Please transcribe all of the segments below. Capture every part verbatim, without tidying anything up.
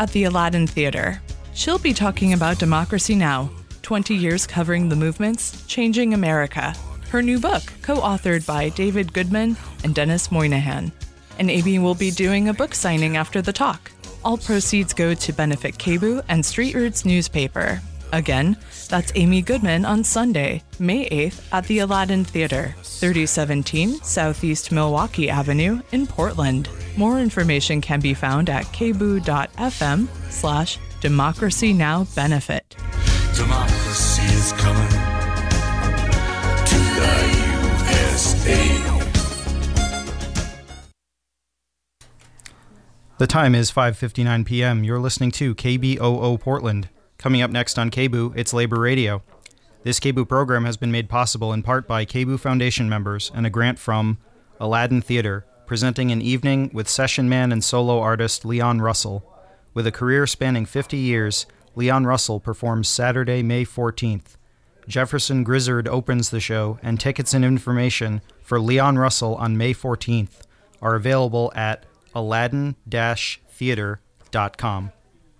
at the Aladdin Theater. She'll be talking about Democracy Now!, twenty years covering the movements changing America. Her new book, co-authored by David Goodman and Dennis Moynihan. And Amy will be doing a book signing after the talk. All proceeds go to benefit K B U and Street Roots newspaper. Again, that's Amy Goodman on Sunday, May eighth at the Aladdin Theater, thirty seventeen Southeast Milwaukee Avenue in Portland. More information can be found at kboo.fm slash Democracy Now! Benefit. Democracy is coming to the U S A. The time is five fifty-nine p.m. You're listening to K B O O Portland. Coming up next on K B O, it's Labor Radio. This K B O program has been made possible in part by K B O Foundation members and a grant from Aladdin Theater, presenting an evening with session man and solo artist Leon Russell. With a career spanning fifty years, Leon Russell performs Saturday, May fourteenth. Jefferson Grizzard opens the show, and tickets and information for Leon Russell on May fourteenth are available at aladdin dash theater dot com.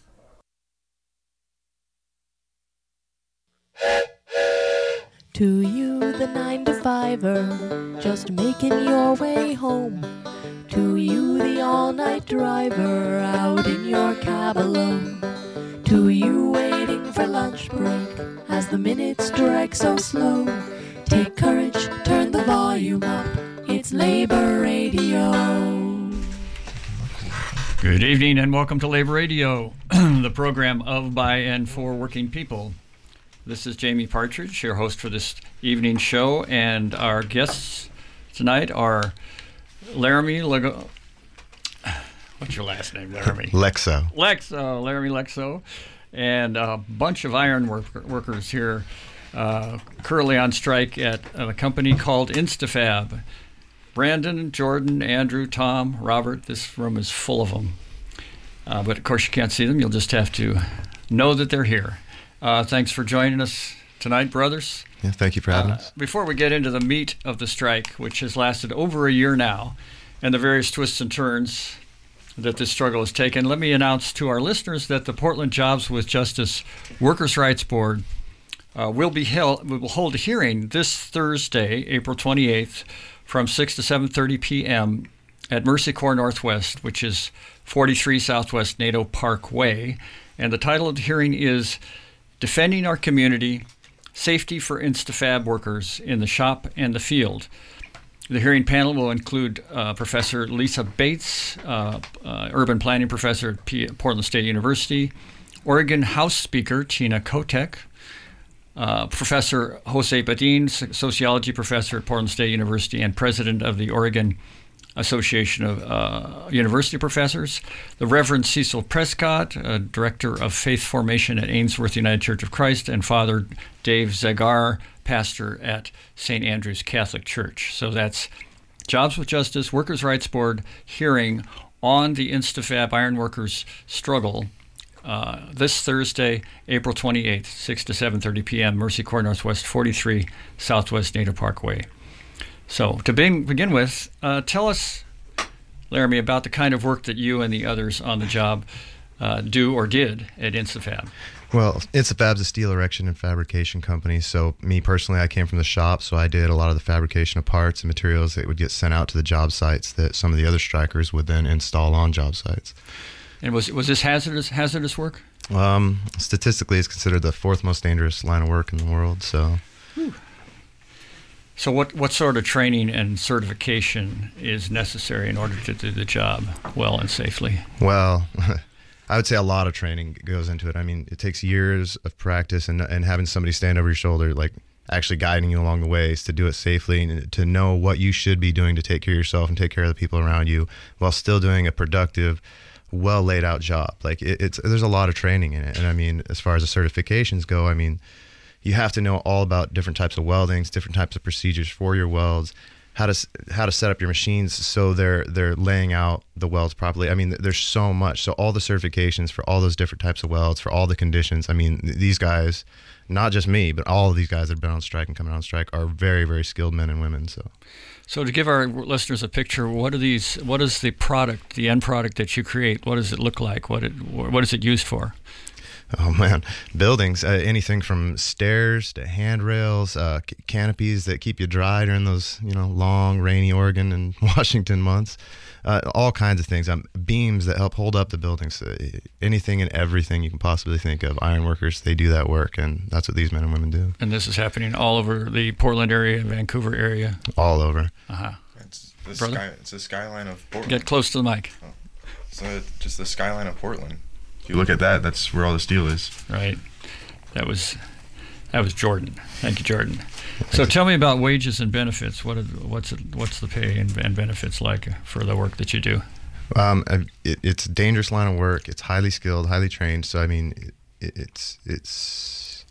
To you, the nine to fiver, just making your way home. To you, the all-night driver, out in your cab alone. To you, waiting for lunch break, as the minutes drag so slow. Take courage, turn the volume up, it's Labor Radio. Good evening and welcome to Labor Radio, the program of, by, and for working people. This is Jamie Partridge, your host for this evening show, and our guests tonight are Laramie Lego. What's your last name, Laramie? Lexo. Lexo, Laramie Lexo, and a bunch of iron work- workers here uh, currently on strike at a company called Instafab. Brandon, Jordan, Andrew, Tom, Robert, this room is full of them. Uh, but of course you can't see them, you'll just have to know that they're here. Uh, thanks for joining us tonight, brothers. Yeah, thank you for having uh, us. Before we get into the meat of the strike, which has lasted over a year now, and the various twists and turns that this struggle has taken, let me announce to our listeners that the Portland Jobs with Justice Workers' Rights Board uh, will be held, will hold a hearing this Thursday, April twenty-eighth, from six to seven thirty p.m. at Mercy Corps Northwest, which is forty-three Southwest Nadeau Park Way. And the title of the hearing is Defending Our Community, Safety for Instafab Workers in the Shop and the Field. The hearing panel will include uh, Professor Lisa Bates, uh, uh, Urban Planning Professor at P- Portland State University, Oregon House Speaker Tina Kotek, uh, Professor Jose Badin, Sociology Professor at Portland State University and President of the Oregon Association of uh, University Professors, the Reverend Cecil Prescott, uh, Director of Faith Formation at Ainsworth United Church of Christ, and Father Dave Zagar, Pastor at Saint Andrew's Catholic Church. So that's Jobs with Justice, Workers' Rights Board hearing on the Instafab ironworkers struggle uh, this Thursday, April twenty-eighth, six to seven thirty p.m., Mercy Corps Northwest, forty-three Southwest Nadeau Park Way. So to be, begin with, uh, tell us, Laramie, about the kind of work that you and the others on the job uh, do or did at Instafab. Well, Instafab's a steel erection and fabrication company. So me personally, I came from the shop, so I did a lot of the fabrication of parts and materials that would get sent out to the job sites that some of the other strikers would then install on job sites. And was was this hazardous hazardous work? Um, statistically, it's considered the fourth most dangerous line of work in the world. So. Whew. So what, what sort of training and certification is necessary in order to do the job well and safely? Well, I would say a lot of training goes into it. I mean, it takes years of practice and and having somebody stand over your shoulder, like actually guiding you along the ways to do it safely and to know what you should be doing to take care of yourself and take care of the people around you while still doing a productive, well laid out job. Like it, it's there's a lot of training in it. And I mean, as far as the certifications go, I mean, you have to know all about different types of weldings, different types of procedures for your welds, how to how to set up your machines so they're they're laying out the welds properly. I mean, there's so much. So all the certifications for all those different types of welds, for all the conditions. I mean, these guys, not just me, but all of these guys that have been on strike and coming on strike are very, very skilled men and women. So, so to give our listeners a picture, what are these? What is the product, the end product that you create? What does it look like? What it what is it used for? Oh man, buildings, uh, anything from stairs to handrails, uh, c- canopies that keep you dry during those, you know, long, rainy Oregon and Washington months, uh, all kinds of things. Um, beams that help hold up the buildings, uh, anything and everything you can possibly think of. Iron workers, they do that work, and that's what these men and women do. And this is happening all over the Portland area, Vancouver area? All over. Uh-huh. It's the, Brother? sky, it's the skyline of Portland. Get close to the mic. Oh. So just the skyline of Portland. If you look at that, that's where all the steel is. Right. That was that was Jordan. Thank you, Jordan. So tell me about wages and benefits. What are, what's it, what's the pay and, and benefits like for the work that you do? Um, it, it's a dangerous line of work. It's highly skilled, highly trained. So I mean, it, it's it's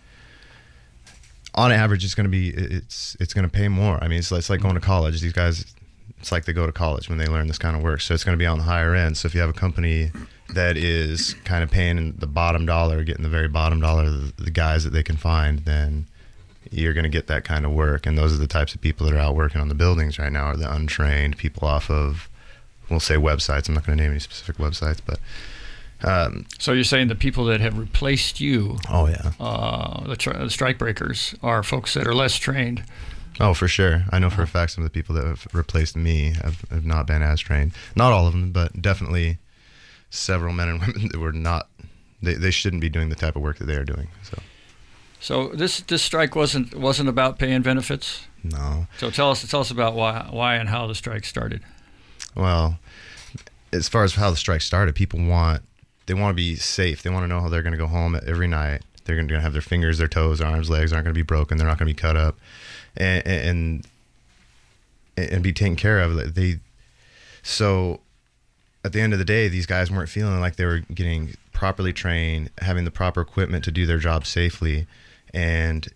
on average, it's going to be it's it's going to pay more. I mean, it's, it's like going to college. These guys, it's like they go to college when they learn this kind of work. So it's going to be on the higher end. So if you have a company that is kind of paying the bottom dollar, getting the very bottom dollar of the, the guys that they can find, then you're going to get that kind of work. And those are the types of people that are out working on the buildings right now, are the untrained people off of, we'll say websites. I'm not going to name any specific websites, but. Um, so you're saying the people that have replaced you, oh yeah, uh, the, tri- the strike breakers, are folks that are less trained. Oh, for sure. I know for a fact some of the people that have replaced me have, have not been as trained. Not all of them, but definitely several men and women that were not, they, they shouldn't be doing the type of work that they are doing. So so this this strike wasn't wasn't about pay and benefits? No. So tell us tell us about why why and how the strike started. Well, as far as how the strike started, people want, they want to be safe. They want to know how they're going to go home every night. They're going to have their fingers, their toes, their arms, legs aren't going to be broken. They're not going to be cut up. And, and and be taken care of. They so at the end of the day, these guys weren't feeling like they were getting properly trained, having the proper equipment to do their job safely, and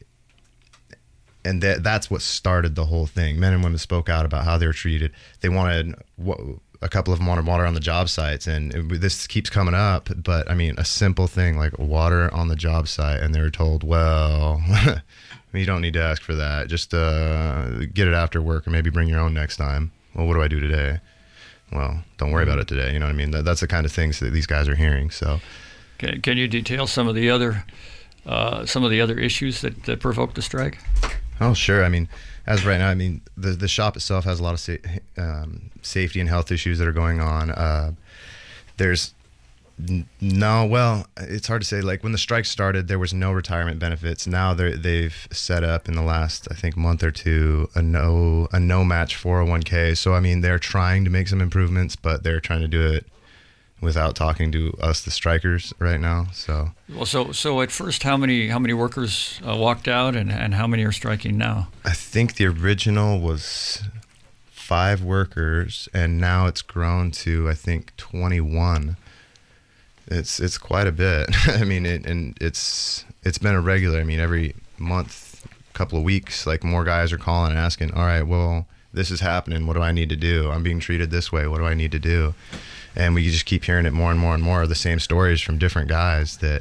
and that that's what started the whole thing. Men and women spoke out about how they were treated. They wanted what a couple of them wanted water on the job sites, and it, this keeps coming up. But I mean, a simple thing like water on the job site, and they were told, well. You don't need to ask for that. Just uh, get it after work, or maybe bring your own next time. Well, what do I do today? Well, don't worry about it today. You know what I mean? That, that's the kind of things that these guys are hearing. So, can, can you detail some of the other uh, some of the other issues that, that provoked the strike? Oh, sure. I mean, as right now, I mean, the the shop itself has a lot of sa- um, safety and health issues that are going on. Uh, there's No, well, it's hard to say. Like when the strike started, there was no retirement benefits. Now they they've set up in the last, I think, month or two a no a no match four oh one k. So I mean, they're trying to make some improvements, but they're trying to do it without talking to us, the strikers, right now. So well, so so at first, how many how many workers uh, walked out, and, and how many are striking now? I think the original was five workers, and now it's grown to I think twenty-one. It's it's quite a bit. I mean, it, and it's it's been a regular. I mean, every month, couple of weeks, like more guys are calling and asking, all right, well, this is happening. What do I need to do? I'm being treated this way. What do I need to do? And we just keep hearing it more and more and more, the same stories from different guys that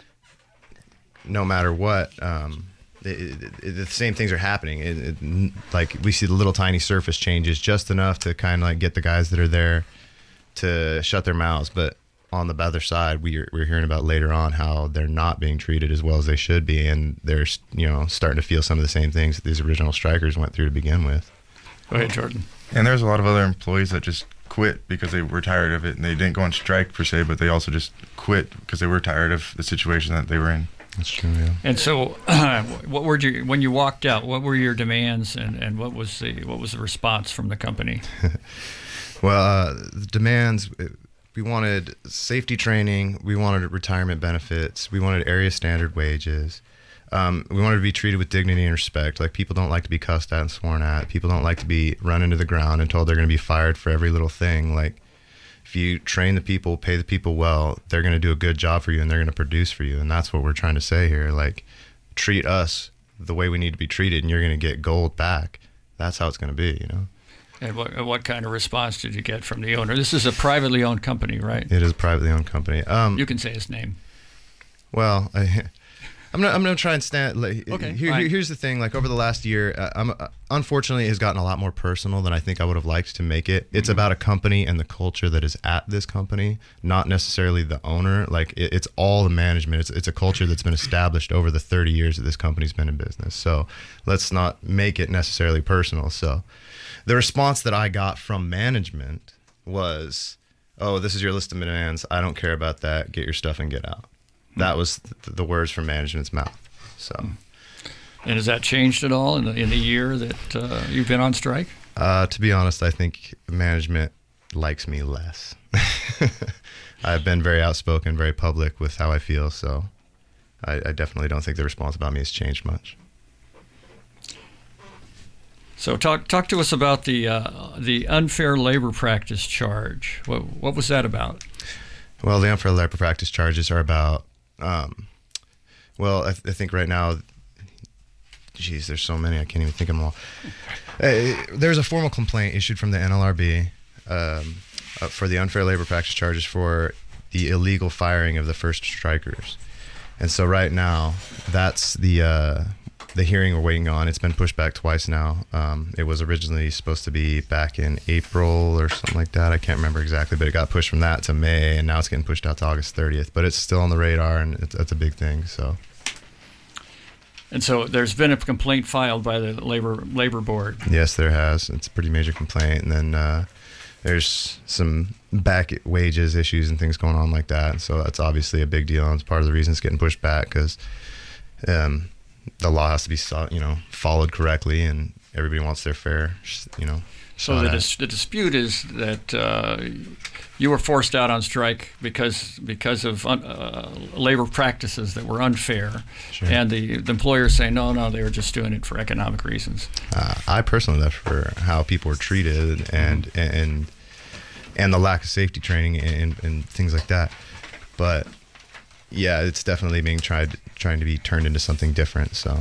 no matter what, um, it, it, it, the same things are happening. It, it, like we see the little tiny surface changes just enough to kind of like get the guys that are there to shut their mouths. But on the other side, we're, we're hearing about later on how they're not being treated as well as they should be, and they're, you know, starting to feel some of the same things that these original strikers went through to begin with. Go ahead, Jordan. And there's a lot of other employees that just quit because they were tired of it, and they didn't go on strike per se, but they also just quit because they were tired of the situation that they were in. That's true, yeah. And so, uh, what were your when you walked out? What were your demands, and, and what was the what was the response from the company? Well, uh, the demands. We wanted safety training. We wanted retirement benefits. We wanted area standard wages. Um, we wanted to be treated with dignity and respect. Like, people don't like to be cussed at and sworn at. People don't like to be run into the ground and told they're going to be fired for every little thing. Like, if you train the people, pay the people well, they're going to do a good job for you, and they're going to produce for you. And that's what we're trying to say here. Like, treat us the way we need to be treated, and you're going to get gold back. that's how it's going to be, you know. And what, and what kind of response did you get from the owner? This is a privately owned company, right? It is a privately owned company. Um, you can say his name. Well, I, I'm not. I'm gonna try and stand. Like, Okay, here, fine. here's the thing. Like over the last year, uh, I'm uh, unfortunately it has gotten a lot more personal than I think I would have liked to make it. It's Mm-hmm. about a company and the culture that is at this company, not necessarily the owner. Like it, it's all the management. It's it's a culture that's been established over the thirty years that this company's been in business. So let's not make it necessarily personal. So the response that I got from management was, "Oh, this is your list of demands. I don't care about that. Get your stuff and get out." That was th- the words from management's mouth. So, And has that changed at all in the in the year that uh, you've been on strike? uh, to be honest, I think management likes me less. I've been very outspoken, very public with how I feel. So, I, I definitely don't think the response about me has changed much. So talk talk to us about the uh, the unfair labor practice charge. What what was that about? Well, the unfair labor practice charges are about. Um, well, I, th- I think right now, geez, there's so many I can't even think of them all. Uh, there's a formal complaint issued from the N L R B um, uh, for the unfair labor practice charges for the illegal firing of the first strikers, and so right now, that's the uh, the hearing we're waiting on. It's been pushed back twice now. Um, it was originally supposed to be back in April or something like that. I can't remember exactly, but it got pushed from that to May, and now it's getting pushed out to August thirtieth. But it's still on the radar, and it's, that's a big thing. So, And so there's been a complaint filed by the labor labor board. yes, there has. It's a pretty major complaint, and then uh, there's some back wages issues and things going on like that. So that's obviously a big deal, and it's part of the reason it's getting pushed back because. Um, the law has to be, you know, followed correctly, and everybody wants their fair, you know. So shot the, at. dis- the dispute is that uh, you were forced out on strike because because of un- uh, labor practices that were unfair, Sure. and the, the employers say no, no, they were just doing it for economic reasons. Uh, I personally left for how people were treated and and and the lack of safety training and, and things like that. But yeah, it's definitely being tried trying to be turned into something different. So.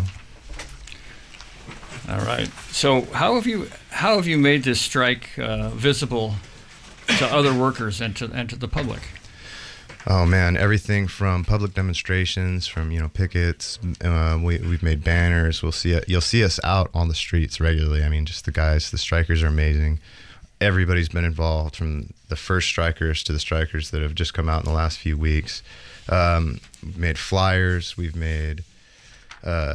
All right. So how have you how have you made this strike uh, visible to other workers and to and to the public? Oh man, everything from public demonstrations, from you know pickets. Uh, we we've made banners. We'll see it. You'll see us out on the streets regularly. I mean, just the guys, the strikers are amazing. Everybody's been involved, from the first strikers to the strikers that have just come out in the last few weeks. Um, we've made flyers. We've made. Uh,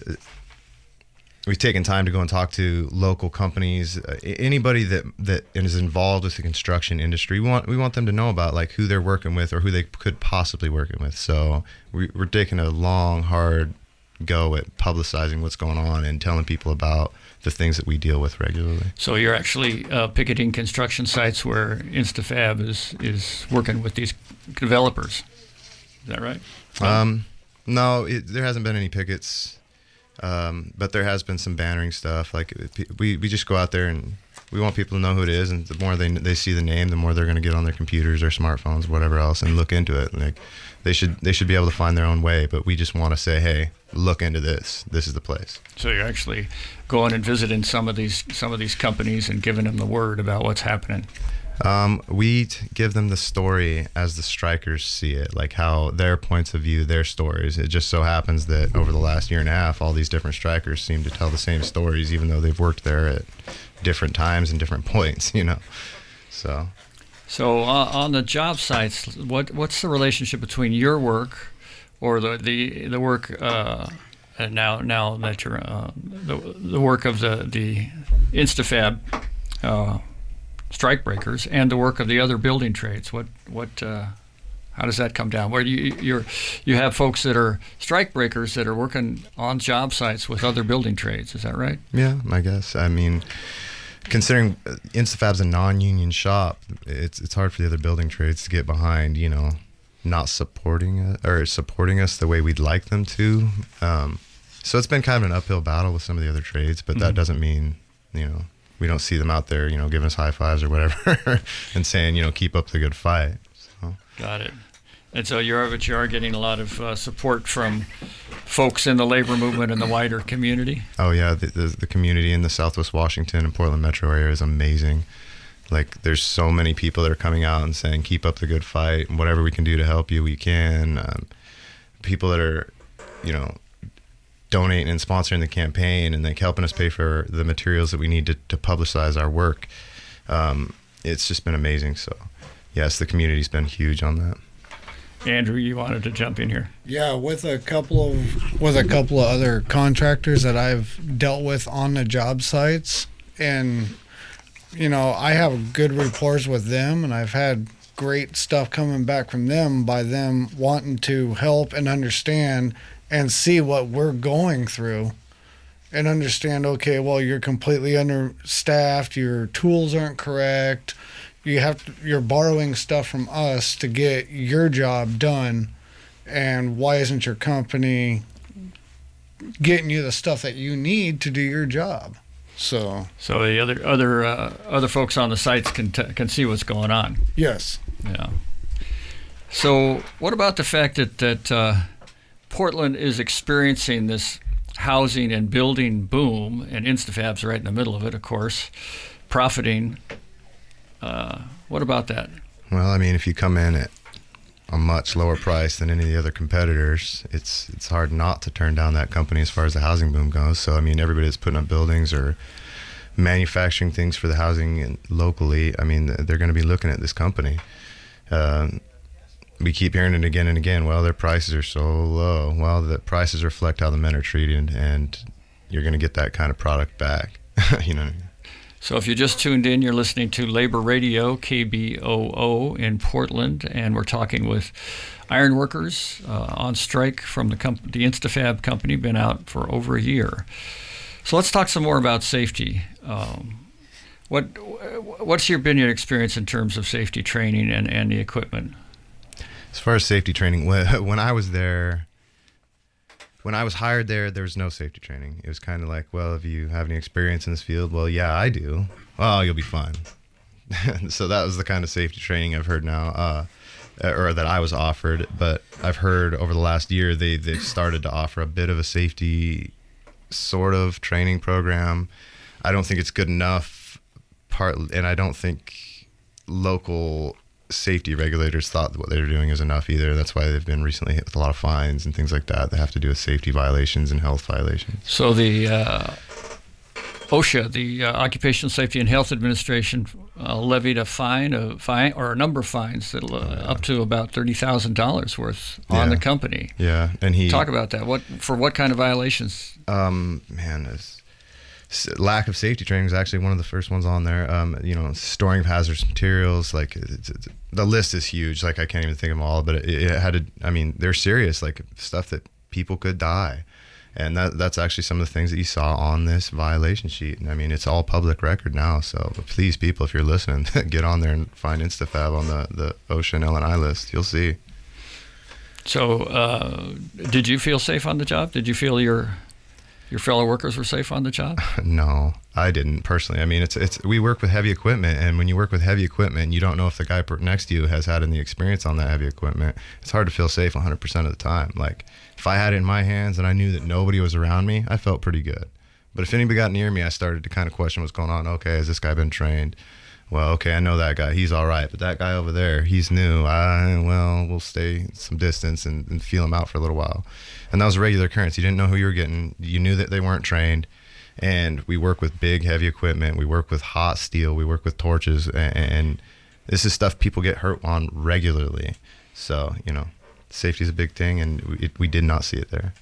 We've taken time to go and talk to local companies, uh, anybody that, that is involved with the construction industry. We want we want them to know about like who they're working with or who they could possibly working with. So we, we're taking a long, hard go at publicizing what's going on and telling people about the things that we deal with regularly. So you're actually uh, picketing construction sites where Instafab is is working with these developers. Is that right? Um, no, it, there hasn't been any pickets. Um, but there has been some bannering stuff. Like we, we just go out there and we want people to know who it is, and the more they they see the name, the more they're going to get on their computers or smartphones, whatever else, and look into it. Like they should they should be able to find their own way. But we just want to say, hey, look into this. This is the place. So you're actually going and visiting some of these some of these companies and giving them the word about what's happening. Um, we t- give them the story as the strikers see it, like how their points of view, their stories. It just so happens that over the last year and a half, all these different strikers seem to tell the same stories, even though they've worked there at different times and different points, you know. So, So uh, on the job sites, what what's the relationship between your work, or the the the work uh, and now now that you're uh, the the work of the the Instafab uh, strike breakers, and the work of the other building trades? What what uh, how does that come down? Where you you're you have folks that are strike breakers that are working on job sites with other building trades. Is that right? yeah, I guess. I mean, considering Instafab's a non-union shop, it's it's hard for the other building trades to get behind, you know, not supporting us or supporting us the way we'd like them to. Um, so it's been kind of an uphill battle with some of the other trades, but that Mm-hmm. doesn't mean, you know, we don't see them out there, you know, giving us high fives or whatever and saying, you know, keep up the good fight. So. Got it. And so you're but you are getting a lot of uh, support from folks in the labor movement and the wider community? Oh yeah, the, the the community in the Southwest Washington and Portland metro area is amazing. Like, there's so many people that are coming out and saying, keep up the good fight, and whatever we can do to help you, we can. Um, people that are, you know, donating and sponsoring the campaign and like helping us pay for the materials that we need to, to publicize our work. Um, it's just been amazing. So yes, the community's been huge on that. Andrew, you wanted to jump in here. Yeah, with a couple of with a couple of other contractors that I've dealt with on the job sites, and you know, I have good rapport with them, and I've had great stuff coming back from them by them wanting to help and understand and see what we're going through and understand, okay, well, you're completely understaffed, your tools aren't correct, you have to, you're borrowing stuff from us to get your job done, and why isn't your company getting you the stuff that you need to do your job? So so the other other uh, other folks on the sites can t- can see what's going on. Yes. Yeah. So what about the fact that that uh, Portland is experiencing this housing and building boom, and Instafab's right in the middle of it, of course, profiting. Uh, what about that? Well, I mean, if you come in at a much lower price than any of the other competitors, it's it's hard not to turn down that company as far as the housing boom goes. So, I mean, everybody that's putting up buildings or manufacturing things for the housing and locally, I mean, they're going to be looking at this company. Uh, we keep hearing it again and again. Well, their prices are so low. Well, the prices reflect how the men are treated, and you're going to get that kind of product back. You know what I mean? So if you just tuned in, you're listening to Labor Radio, K B O O in Portland, and we're talking with iron workers uh, on strike from the, comp- the Instafab company, been out for over a year. So let's talk some more about safety. Um, what What's your been your experience in terms of safety training and, and the equipment? As far as safety training, when I was there, when I was hired there, there was no safety training. It was kind of like, well, if you have any experience in this field, well, yeah, I do. Well, you'll be fine. So that was the kind of safety training I've heard now, uh, or that I was offered. But I've heard over the last year they, they've started to offer a bit of a safety sort of training program. I don't think it's good enough, part, and I don't think local safety regulators thought that what they were doing is enough either. That's why they've been recently hit with a lot of fines and things like that that have to do with safety violations and health violations. So the uh, OSHA, the uh, Occupational Safety and Health Administration, uh, levied a fine, a fine, or a number of fines that uh, up to about thirty thousand dollars worth on Yeah. the company. Yeah, and he Talk about that. What for? What kind of violations? Um, man, it's, lack of safety training is actually one of the first ones on there. Um, you know, storing of hazardous materials, like it's, it's, the list is huge. Like I can't even think of them all, but it, it had to, I mean, they're serious, like stuff that people could die. And that that's actually some of the things that you saw on this violation sheet. And I mean, it's all public record now. So please, people, if you're listening, get on there and find Instafab on the, the OSHA and L and I list. You'll see. So uh, did you feel safe on the job? Did you feel your your fellow workers were safe on the job? No, I didn't personally. I mean, it's it's we work with heavy equipment, and when you work with heavy equipment, you don't know if the guy next to you has had any experience on that heavy equipment. It's hard to feel safe one hundred percent of the time. Like, if I had it in my hands and I knew that nobody was around me, I felt pretty good. But if anybody got near me, I started to kind of question what's going on. Okay, has this guy been trained? Well, okay, I know that guy. He's all right. But that guy over there, he's new. I, well, we'll stay some distance and, and feel him out for a little while. And that was a regular occurrence. You didn't know who you were getting. You knew that they weren't trained. And we work with big, heavy equipment. We work with hot steel. We work with torches. And, and this is stuff people get hurt on regularly. So, you know, safety is a big thing, and we, it, we did not see it there.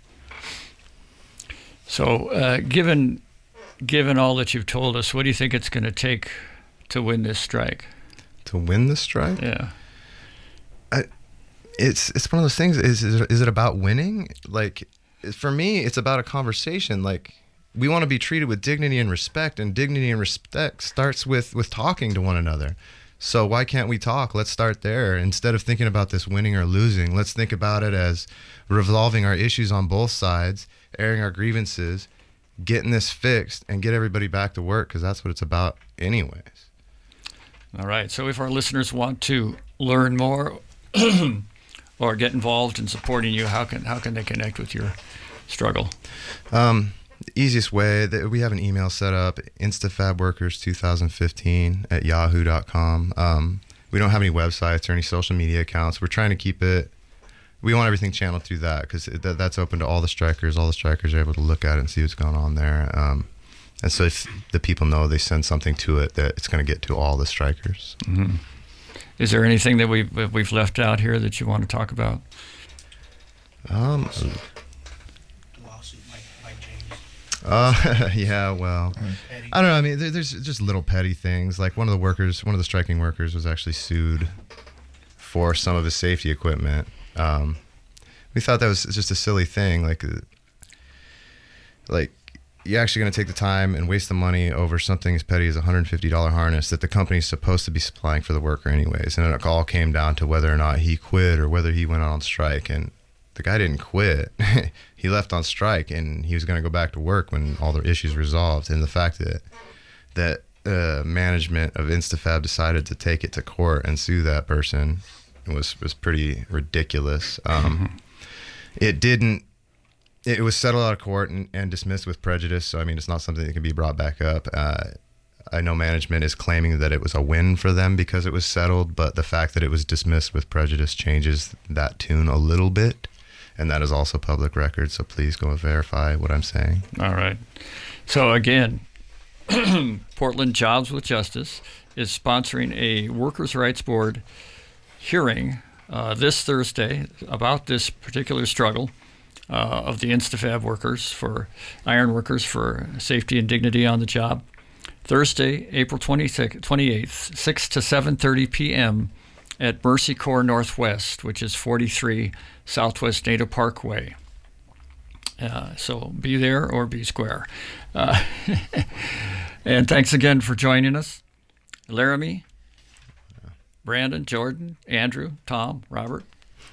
So uh, given given all that you've told us, what do you think it's going to take to win this strike? To win the strike? Yeah. I, it's it's one of those things. Is, is is it about winning? Like, for me, it's about a conversation. Like, we want to be treated with dignity and respect, and dignity and respect starts with with talking to one another. So why can't we talk? Let's start there. Instead of thinking about this winning or losing, let's think about it as resolving our issues on both sides, airing our grievances, getting this fixed, and get everybody back to work, because that's what it's about anyways. All right. So if our listeners want to learn more or get involved in supporting you, how can how can they connect with your struggle? Um, the easiest way, that we have an email set up, instafabworkers twenty fifteen at yahoo dot com. Um, we don't have any websites or any social media accounts. We're trying to keep it, we want everything channeled through that because that, that's open to all the strikers. All the strikers are able to look at it and see what's going on there. Um, and so if the people know they send something to it, that it's going to get to all the strikers. Mm-hmm. Is there anything that we've, that we've left out here that you want to talk about? Um, Uh, yeah, well, I don't know. I mean, there, there's just little petty things. Like one of the workers, one of the striking workers was actually sued for some of his safety equipment. Um, we thought that was just a silly thing. Like, like you're actually going to take the time and waste the money over something as petty as a one hundred fifty dollars harness that the company's supposed to be supplying for the worker anyways. And it all came down to whether or not he quit or whether he went on strike. And the guy didn't quit. He left on strike, and he was going to go back to work when all the issues resolved. And the fact that that uh, management of Instafab decided to take it to court and sue that person was was pretty ridiculous. Um, mm-hmm. It didn't. It was settled out of court and, and dismissed with prejudice. So I mean, it's not something that can be brought back up. Uh, I know management is claiming that it was a win for them because it was settled, but the fact that it was dismissed with prejudice changes that tune a little bit. And that is also public record, so please go and verify what I'm saying. All right. So again, Portland Jobs with Justice is sponsoring a Workers' Rights Board hearing uh, this Thursday about this particular struggle uh, of the Instafab workers, for iron workers, for safety and dignity on the job. Thursday, April twenty-eighth, six to seven thirty p.m. at Mercy Corps Northwest, which is forty-three Southwest Nato Parkway. Uh, so be there or be square. Uh, and thanks again for joining us. Laramie, Brandon, Jordan, Andrew, Tom, Robert.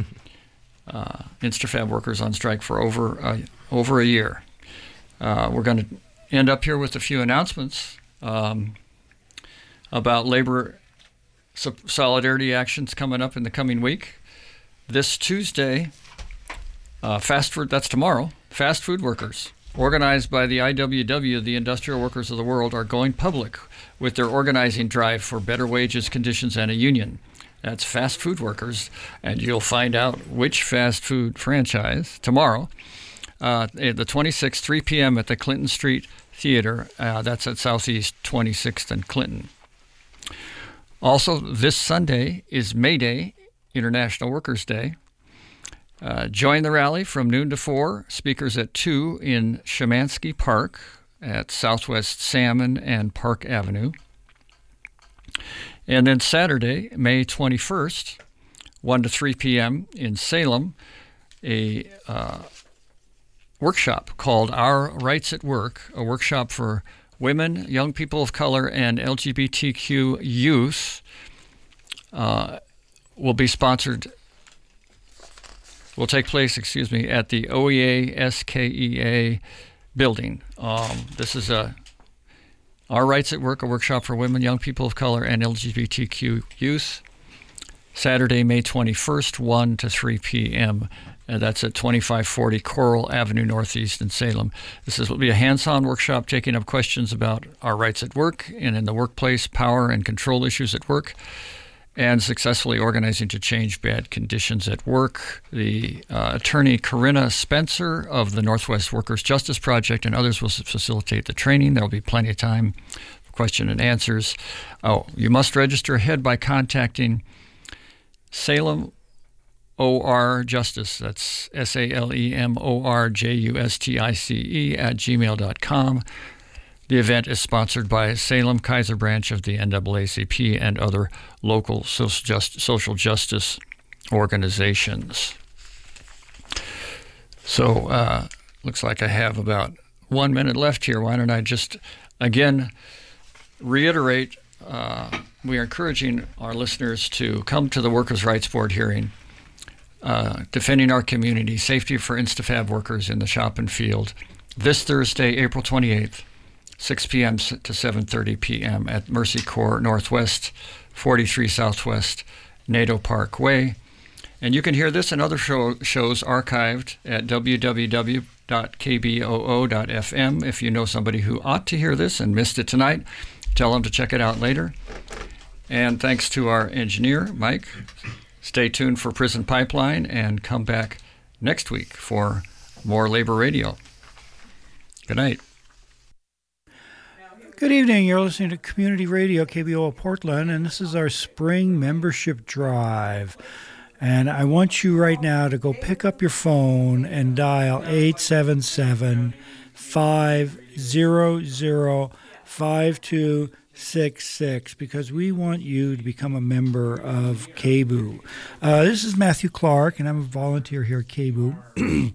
Uh, Instafab workers on strike for over uh, over a year. Uh, we're going to end up here with a few announcements um, about labor solidarity actions coming up in the coming week. This Tuesday, uh, fast food, that's tomorrow, fast food workers, organized by the I W W, the Industrial Workers of the World, are going public with their organizing drive for better wages, conditions, and a union. That's fast food workers, and you'll find out which fast food franchise tomorrow, uh, the twenty-sixth, three p.m. at the Clinton Street Theater. Uh, that's at Southeast twenty-sixth and Clinton. Also, this Sunday is May Day, International Workers' Day. Uh, join the rally from noon to four. Speakers at two in Shemansky Park at Southwest Salmon and Park Avenue. And then Saturday, May twenty-first, one to three p.m. in Salem, a uh, workshop called Our Rights at Work, a workshop for women, young people of color, and L G B T Q youth, uh, will be sponsored, will take place, excuse me, at the O E A S K E A building. Um, this is a Our Rights at Work, a workshop for women, young people of color, and L G B T Q youth. Saturday, May twenty-first, one to three p.m., and that's at twenty-five forty Coral Avenue Northeast in Salem. This is, will be a hands-on workshop taking up questions about our rights at work and in the workplace, power and control issues at work, and successfully organizing to change bad conditions at work. The uh, attorney Corinna Spencer of the Northwest Workers Justice Project and others will facilitate the training. There will be plenty of time for question and answers. Oh, you must register ahead by contacting Salem O R Justice, that's S A L E M O R J U S T I C E at gmail dot com. The event is sponsored by Salem Kaiser branch of the N double A C P and other local social, just, social justice organizations. So, uh, looks like I have about one minute left here. Why don't I just, again, reiterate, uh, we are encouraging our listeners to come to the Workers' Rights Board hearing, uh, defending our community, safety for Instafab workers in the shop and field, this Thursday, April twenty-eighth, six p.m. to seven thirty p.m. at Mercy Corps Northwest, forty-three Southwest Nato Parkway. And you can hear this and other show, shows archived at w w w dot k b o o dot f m. If you know somebody who ought to hear this and missed it tonight, tell them to check it out later. And thanks to our engineer, Mike. Stay tuned for Prison Pipeline and come back next week for more Labor Radio. Good night. Good evening. You're listening to Community Radio, K B O O Portland, and this is our spring membership drive. And I want you right now to go pick up your phone and dial eight seven seven, five hundred, five two six six because we want you to become a member of K B O O. Uh, this is Matthew Clark, and I'm a volunteer here at K B O O.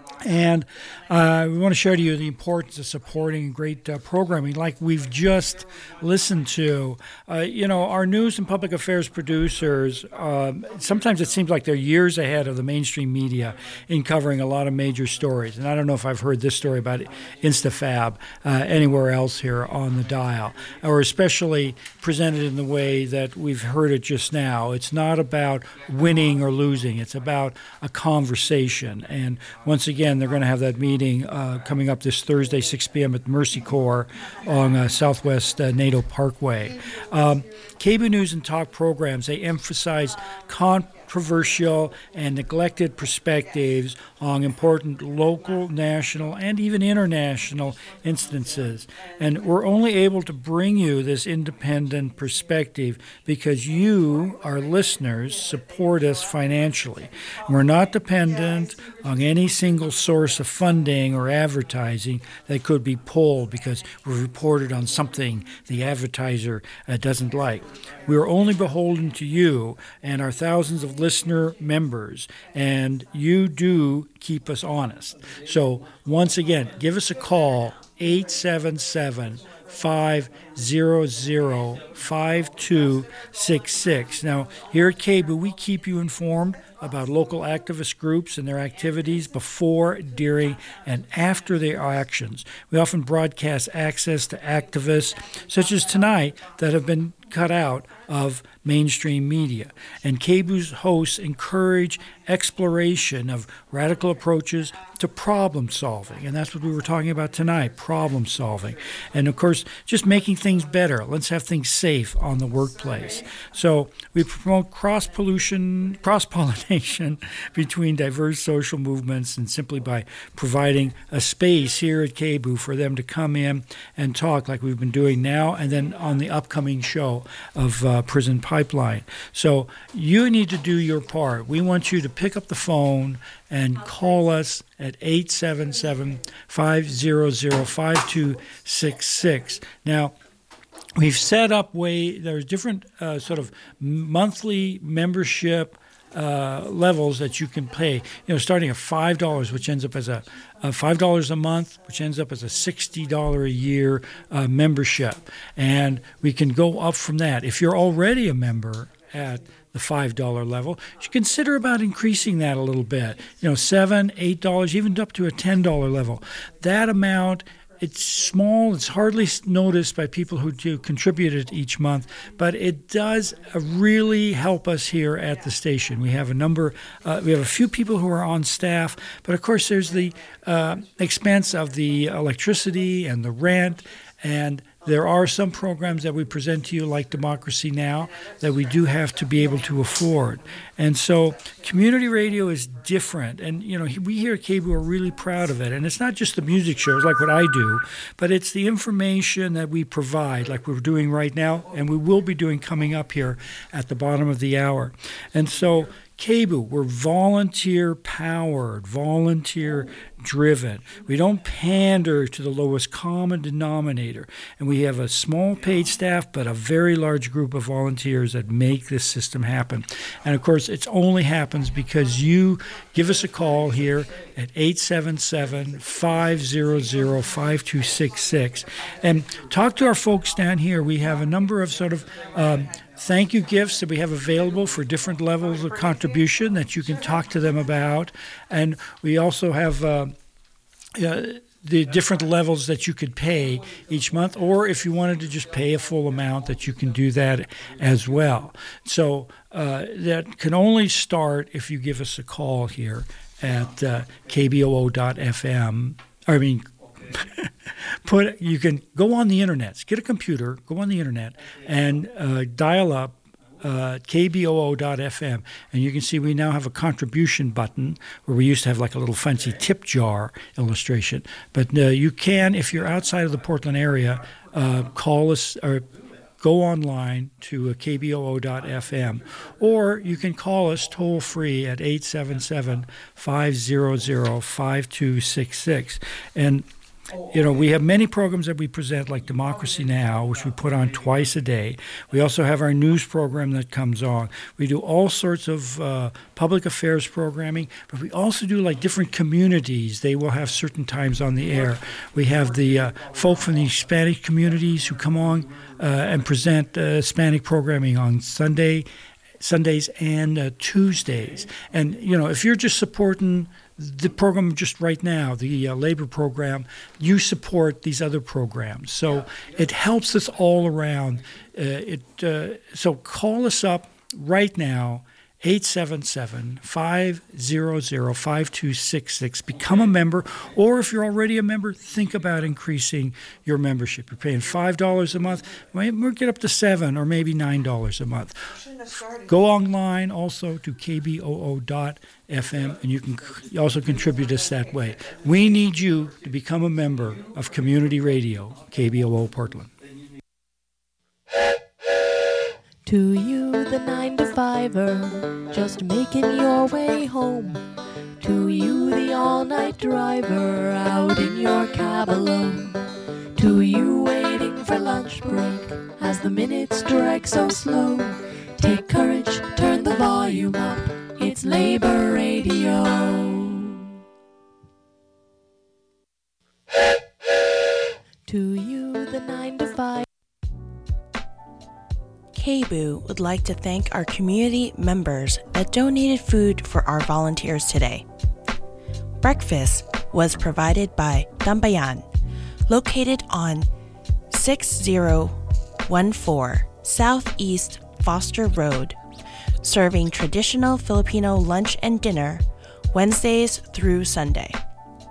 And uh, we want to share to you the importance of supporting great uh, programming like we've just listened to. Uh, you know, our news and public affairs producers, uh, sometimes it seems like they're years ahead of the mainstream media in covering a lot of major stories. And I don't know if I've heard this story about InstaFab uh, anywhere else here on the dial, or especially presented in the way that we've heard it just now. It's not about winning or losing. It's about a conversation. And once again, they're going to have that meeting uh, coming up this Thursday, six p.m. at Mercy Corps on uh, Southwest uh, NATO Parkway. Um, K B O O News and Talk programs, they emphasize controversial and neglected perspectives on important local, national, and even international instances. And we're only able to bring you this independent perspective because you, our listeners, support us financially. We're not dependent on any single source of funding or advertising that could be pulled because we've reported on something the advertiser uh, doesn't like. We are only beholden to you and our thousands of listener members, and you do keep us honest. So once again, give us a call, eight seven seven, five hundred, five two six six. Now, here at K B O O, we keep you informed about local activist groups and their activities before, during, and after their actions. We often broadcast access to activists, such as tonight, that have been cut out of mainstream media. And K B O O's hosts encourage exploration of radical approaches to problem solving. And that's what we were talking about tonight, problem solving. And of course, just making things better. Let's have things safe on the workplace. So we promote cross-pollution, cross-pollination between diverse social movements, and simply by providing a space here at K B O O for them to come in and talk like we've been doing now, and then on the upcoming show of uh, Prison Pipeline. So you need to do your part. We want you to pick up the phone and call us at eight seven seven, five hundred, five two six six. Now, we've set up way, there's different uh, sort of monthly membership uh, levels that you can pay, you know, starting at five dollars, which ends up as a uh, five dollars a month, which ends up as a sixty dollars a year uh, membership. And we can go up from that. If you're already a member at the five dollars level, you should consider about increasing that a little bit, you know, seven dollars, eight dollars, even up to a ten dollars level. That amount, it's small, it's hardly noticed by people who do contribute it each month, but it does really help us here at the station. We have a number, uh, we have a few people who are on staff, but of course there's the uh, expense of the electricity and the rent, and there are some programs that we present to you, like Democracy Now!, that we do have to be able to afford. And so community radio is different. And, you know, we here at K B O O are really proud of it. And it's not just the music shows, like what I do, but it's the information that we provide, like we're doing right now, and we will be doing coming up here at the bottom of the hour. And so K B O O, we're volunteer-powered, volunteer-driven. We don't pander to the lowest common denominator. And we have a small paid staff, but a very large group of volunteers that make this system happen. And, of course, it only happens because you give us a call here at eight seven seven, five hundred, five two six six. And talk to our folks down here. We have a number of sort of um, thank you gifts that we have available for different levels of contribution that you can talk to them about. And we also have uh, uh, the different levels that you could pay each month, or if you wanted to just pay a full amount, that you can do that as well. So uh, that can only start if you give us a call here at uh, K B O O dot F M. I mean, put you can go on the internet, get a computer, go on the internet, and uh, dial up uh, K B O O dot F M, and you can see we now have a contribution button where we used to have like a little fancy tip jar illustration. But uh, you can, if you're outside of the Portland area, uh, call us or go online to uh, K B O O dot F M, or you can call us toll free at eight seven seven, five hundred, five two six six. And you know, we have many programs that we present, like Democracy Now!, which we put on twice a day. We also have our news program that comes on. We do all sorts of uh, public affairs programming, but we also do like different communities. They will have certain times on the air. We have the uh, folk from the Hispanic communities who come on uh, and present uh, Hispanic programming on Sunday, Sundays and uh, Tuesdays. And, you know, if you're just supporting the program just right now, the uh, labor program, you support these other programs. So it helps us all around. Uh, it uh, so call us up right now, eight seven seven, five hundred, five two six six. Become a member, or if you're already a member, think about increasing your membership. You're paying five dollars a month. We'll get up to seven dollars or maybe nine dollars a month. Go online also to K B O O dot F M, and you can also contribute us that way. We need you to become a member of Community Radio, K B O O Portland. To you, the nine to fiver, just making your way home. To you, the all-night driver, out in your cab alone. To you, waiting for lunch break, as the minutes drag so slow. Take courage, turn the volume up, it's Labor Radio. To you, the nine to five. K B O O would like to thank our community members that donated food for our volunteers today. Breakfast was provided by Tambayan, located on six zero one four Southeast Foster Road, serving traditional Filipino lunch and dinner Wednesdays through Sunday.